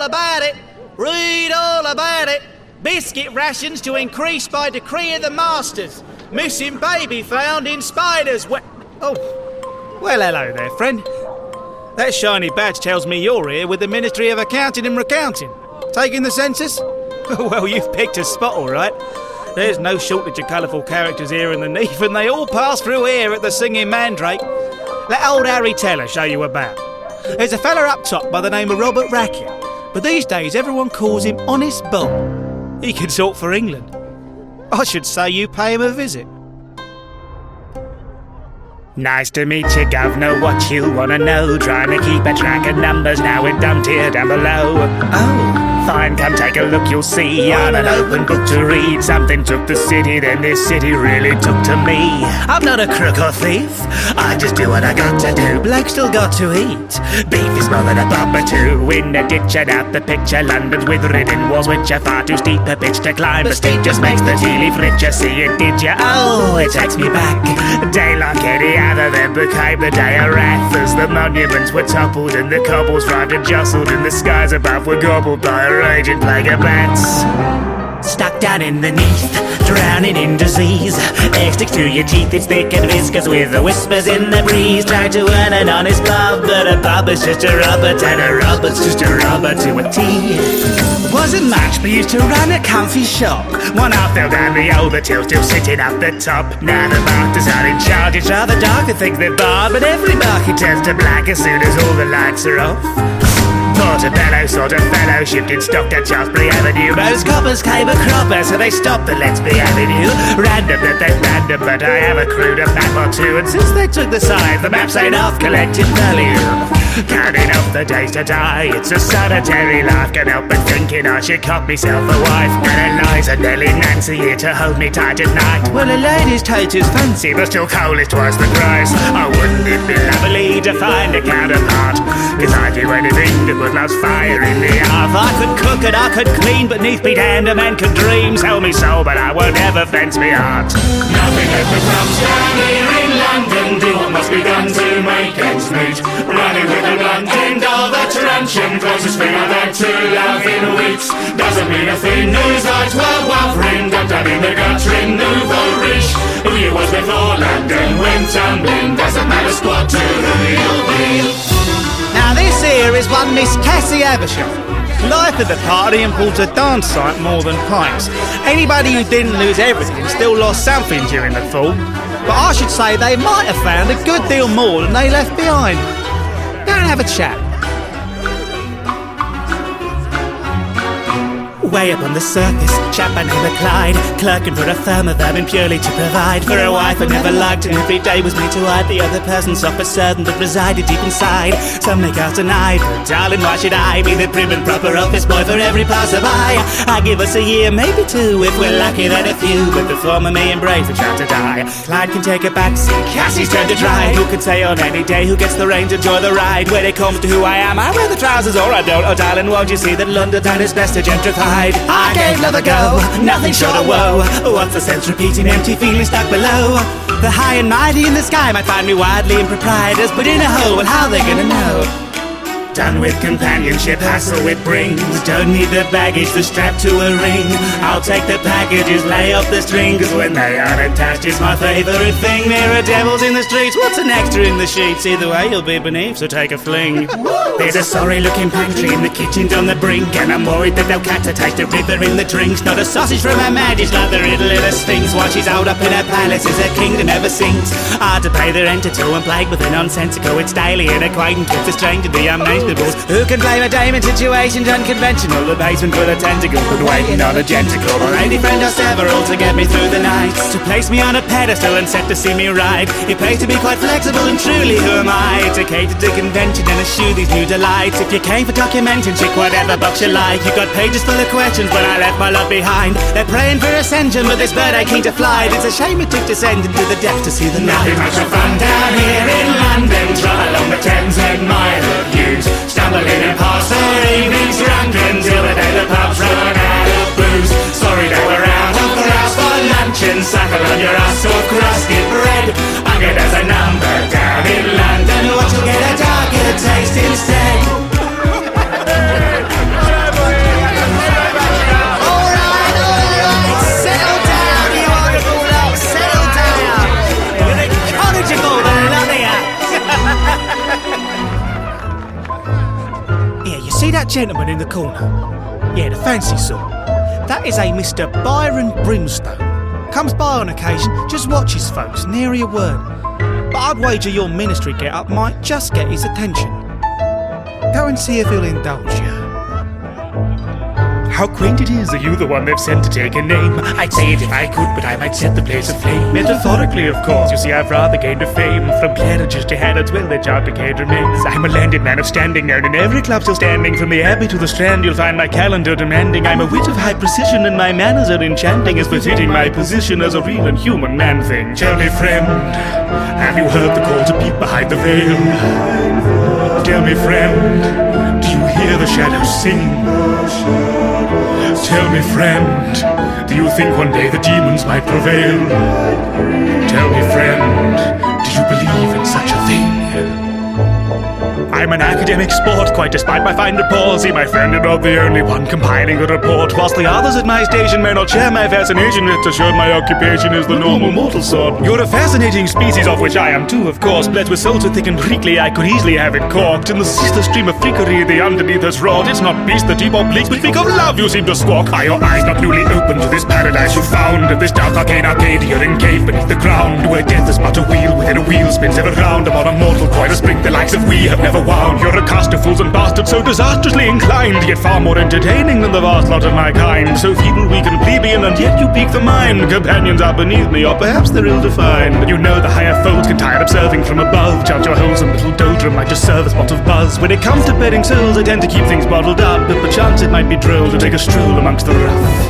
about it. Read all about it. Biscuit rations to increase by decree of the masters. Missing baby found in spiders. Oh, well, hello there, friend. That shiny badge tells me you're here with the Ministry of Accounting and Recounting. Taking the census? Well, you've picked a spot, all right. There's no shortage of colourful characters here in the Neath, and they all pass through here at the Singing Mandrake. Let old Harry Teller show you about. There's a fella up top by the name of Robert Rackett, but these days everyone calls him Honest Bob. He can talk for England. I should say you pay him a visit. Nice to meet you, Governor. What you wanna know? Trying to keep a track of numbers now we're dumped here down below. Oh, fine, come take a look, you'll see. I'm an open book to read. Something took the city, then this city really took to me. I'm not a crook or thief, I just do what I got to do. Blokes still got to eat. Beef is more than a bob or two. In a ditch and out the picture, London's with ridden walls which are far too steep a pitch to climb. The steep just makes the tea leaf richer. See it, did ya? Oh, it takes me back. A day like any other then became the day of wrath, as the monuments were toppled and the cobbles rhymed and jostled, and the skies above were gobbled by a raging plague of bats. Stuck down in the Neath, drowning in disease. Air sticks to your teeth, it's thick and viscous with the whispers in the breeze. Try to earn an honest bob, but a bob is just a Robert, and a Robert's just a Robert to a T. Wasn't much, but used to run a comfy shop. One half fell down the old till still sitting up the top. Now the marketers are in charge, it's rather dark, they think they're barred, but every market turns to black as soon as all the lights are off. Portobello sort of fellowship in stock at Shaftesbury Avenue. Most coppers came a cropper, so they stopped the Let's Be Avenue. Random that they're random, but I have accrued a map or two, and since they took the sign, the maps ain't off collecting value. Counting up the days to die, it's a solitary life. Can't help but thinking I should cop myself a wife. And Eliza, Nelly, Nancy here to hold me tight at night. Well, a lady's tote is fancy, but still coal is twice the price. Oh, wouldn't it be lovely to find a counterpart? Cause I'd do anything to put love's fire in the hearth. I could cook and I could clean, but neath me damned a man could dream. Sell me soul, but I won't ever fence me heart. Nothing ever comes down here in London. Do what must be done to make ends meet. Running with the blunt end of the truncheon, closest thing I've had to love in weeks. Doesn't mean a thing, news lights were wuthering. Dumped down in the gutter in nouveau riche. Who you was before London went tumbling. Doesn't matter squat to who you'll be. Now this here is one Miss Cassie Aversham. Life of the party and pulls a dance site more than pints. Anybody who didn't lose everything still lost something during the fall. But I should say they might have found a good deal more than they left behind. Go and have a chat. Way up on the surface, chap I never Clyde, clerking for a firm of vermin purely to provide for a wife I never liked, and every day was made to hide the other person's soft certain that resided deep inside. Some may cast an eye, but darling, why should I be the prim and proper office boy for every passerby? I give us a year, maybe two, if we're lucky then a few, but the former may embrace the child to die. Clyde can take a backseat, Cassie's turn to dry. Who can say on any day who gets the reins, enjoy the ride? When it comes to who I am, I wear the trousers or I don't. Oh darling, won't you see that London town is best to gentrify? I gave love a go, nothing short of woe. What's the sense repeating empty feelings stuck below? The high and mighty in the sky might find me widely improprietous, but in a hole, well how they gonna know? Done with companionship, hassle it brings. Don't need the baggage, the strap to a ring. I'll take the packages, lay off the strings, 'cause when they aren't attached is my favourite thing. There are devils in the streets, what's an extra in the sheets? Either way you'll be beneath, so take a fling. There's a sorry looking pantry in the kitchen's on the brink, and I'm worried that they'll catatake the river in the drinks. Not a sausage from her majesty, like the riddle of the Sphinx. While she's holed up in her palace is a kingdom never sinks. Hard to pay the rent to and plagued with a nonsensical. It's daily an acquaintance with the stranger, the unnamed. Who can blame a dame in situations unconventional? The basement full of tentacles, but waiting on a genticle. Or any friend or several to get me through the night. To place me on a pedestal and set to see me ride. It pays to be quite flexible, and truly who am I to cater to convention and eschew these new delights? If you came for documenting, chick, whatever box you like. You got pages full of questions when I left my love behind. They're praying for ascension, but this bird ain't keen to fly. It's a shame it took descent into the depths to see the night. Nothing much of fun down here in London. Trot along the Thames and mile of views. Stumbling and past our evenings drunken till the day the pubs run out of booze. Sorry that we're out of grouse for luncheon. Suckle on your ass or crusted bread. I'll get as a number down in London. Watch you'll get a darker taste instead. That gentleman in the corner. Yeah, the fancy sort. That is a Mr. Byron Brimstone. Comes by on occasion, just watches folks, nary a word. But I'd wager your ministry get-up might just get his attention. Go and see if he'll indulge you. How quaint it is, are you the one they've sent to take a name? I'd say it if I could, but I might set the place aflame. Metaphorically, of course, you see I've rather gained a fame. From Claridge's to Harrods, well, their job decayed remains. I'm a landed man of standing, known in every club still standing. From the Abbey to the Strand, you'll find my calendar demanding. I'm a wit of high precision, and my manners are enchanting, as befitting my position as a real and human man thing. Tell me, friend, have you heard the call to peep behind the veil? Tell me, friend, do you hear the shadows sing? Tell me, friend, do you think one day the demons might prevail? Tell me, friend, do you believe in such a thing? I'm an academic sport, quite despite my fine rapport. See, my friend, you're not the only one compiling a report. Whilst the others at my station may not share my fascination, it's assured my occupation is the normal mortal sort. You're a fascinating species, of which I am too, of course. Blessed with soul so thick and freakly, I could easily have it corked. In the ceaseless stream of freakery, the underneath has wrought. It's not beast, the deep obliques, but speak of love you seem to squawk. Are your eyes not newly open to this paradise you found? This dark arcane Arcadia encaved beneath the ground, where death is but a wheel within a wheel, spins ever round upon a mortal coil, a spring the likes of we have never wound. You're a cast of fools and bastards, so disastrously inclined, yet far more entertaining than the vast lot of my kind. So feeble, weak and plebeian, and yet you pique the mind. Companions are beneath me, or perhaps they're ill-defined. You know the higher folds can tire observing from above. Judge your wholesome little doldrum might just serve a spot of buzz. When it comes to petting souls, I tend to keep things bottled up, but perchance it might be droll to take a stroll amongst the rough.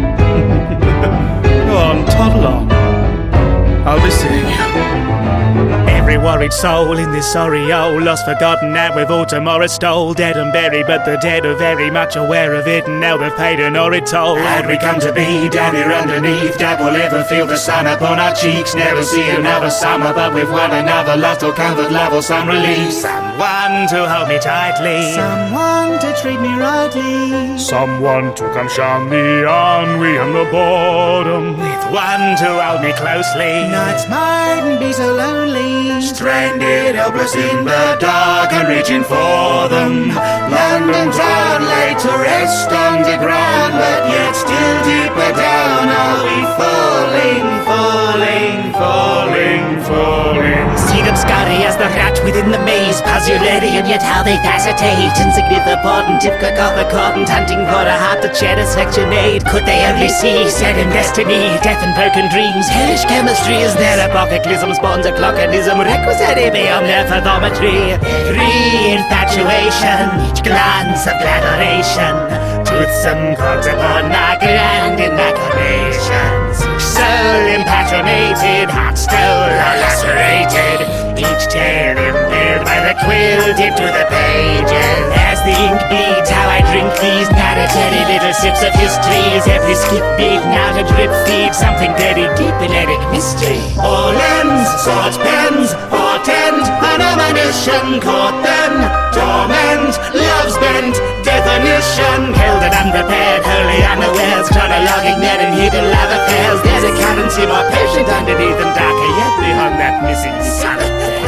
Go on, toddle on. I'll be seeing you. Every worried soul in this sorry hole, lost, forgotten, and with all tomorrow stole. Dead and buried, but the dead are very much aware of it, and now they've paid an horrid toll. Had we come to be down here underneath, that will ever feel the sun upon our cheeks. Never see another summer, but with one another, lost or comfort, love or some relief. Someone to hold me tightly, Someone to treat me rightly, someone to come shun the ennui and the boredom, with one to hold me closely. nights mightn't be so lonely. Stranded, helpless in the dark and reaching for them. London town laid to rest underground, but yet still deeper down are we falling, falling, falling, falling. See them scurry as the rat within the maze, puzzulating, and yet how they facilitate. Insignificant, if cacophocant, hunting for a heart to shed a sectionate. Could they only see sudden destiny, death and broken dreams? Hellish chemistry is their apocryphalism, spawns a clockanism, requisite beyond their fathometry. Re-infatuation, each glance of adoration, toothsome cogs upon our grand imaginations. Soul impassionated, heart still lacerated, each tale impaled by the quill dipped to the pages. As the ink bleeds, how I drink these narrative little sips of histories. Every skip beat now to drip feed something very deep in epic mystery. All ends, swords, pens, portend, an admonition caught them. Torment, love's bent, definition. Held and unprepared, wholly unawares, chronologic net and hidden love affairs. There's a currency more patient underneath and darker yet beyond that missing sun.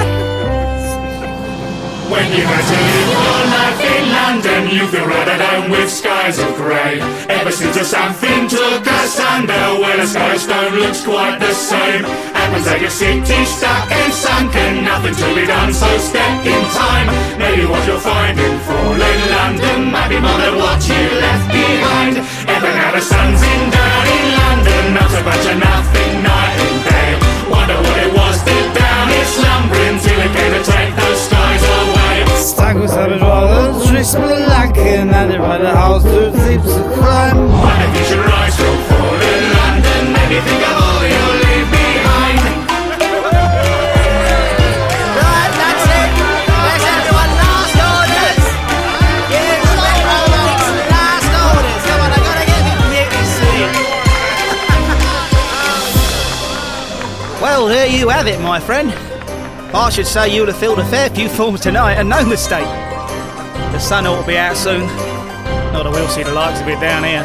When you had to live your life in London, you feel right at home with skies of grey. Ever since a something took us under, well, a sky stone looks quite the same. Happens that your city's stuck and sunken, nothing to be done, so step in time. Maybe what you'll find in fallen London might be more than what you left behind. Ever now the sun's in down in London, not so much of nothing night and day. Wonder what it was deep down in slumbering till it came to take those skies away. Stankus have it all, tricks with a lack, and I by the house to sleep to crime. Wonder if you should rise from fallen London, maybe think of all you'll leave behind. Right, that's it. There's everyone. Last orders. Yeah, last orders. Come on, I gotta get a bit soon. Well, there you have it, my friend. I should say you'll have filled a fair few forms tonight, and no mistake. The sun ought to be out soon. Not that we'll see the likes of it down here.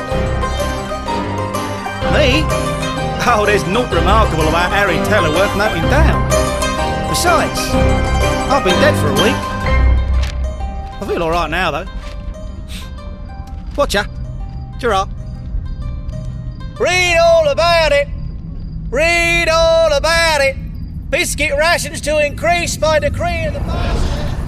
Me? Oh, there's naught remarkable about Harry Teller worth noting down. Besides, I've been dead for a week. I feel alright now, though. Watcha. Ta-ra. Read all about it. Read all about it. Biscuit rations to increase by decree of the master.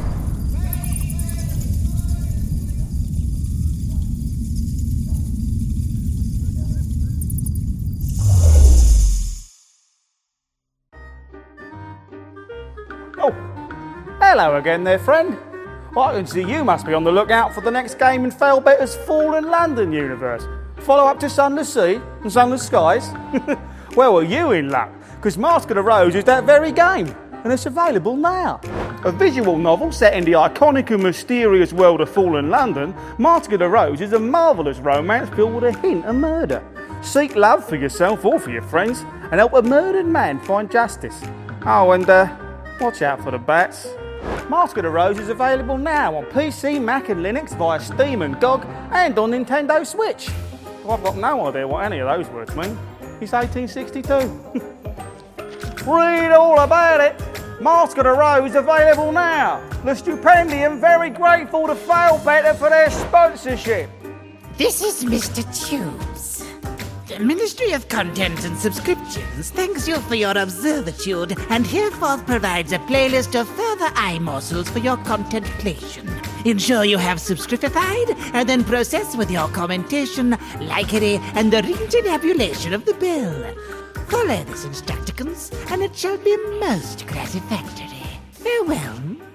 Oh, hello again there, friend. Well, I can see you must be on the lookout for the next game in Failbetter's Fallen London universe. Follow up to Sunless Sea and Sunless Skies? Well, are you in luck? Because Mask of the Rose is that very game, and it's available now. A visual novel set in the iconic and mysterious world of Fallen London, Mask of the Rose is a marvellous romance filled with a hint of murder. Seek love for yourself or for your friends, and help a murdered man find justice. Oh, and watch out for the bats. Mask of the Rose is available now on PC, Mac and Linux via Steam and GOG and on Nintendo Switch. Well, I've got no idea what any of those words mean. It's 1862. Read all about it. Mask of the Rose available now. The Stupendium very grateful to Failbetter for their sponsorship. This is Mr. Tubes. The Ministry of Content and Subscriptions thanks you for your observitude and herefore provides a playlist of further eye morsels for your contemplation. Ensure you have subscribified and then process with your commentation, likery, and the ring-tabulation of the bell. Follow this instructicons, and it shall be most gratifactory. Farewell.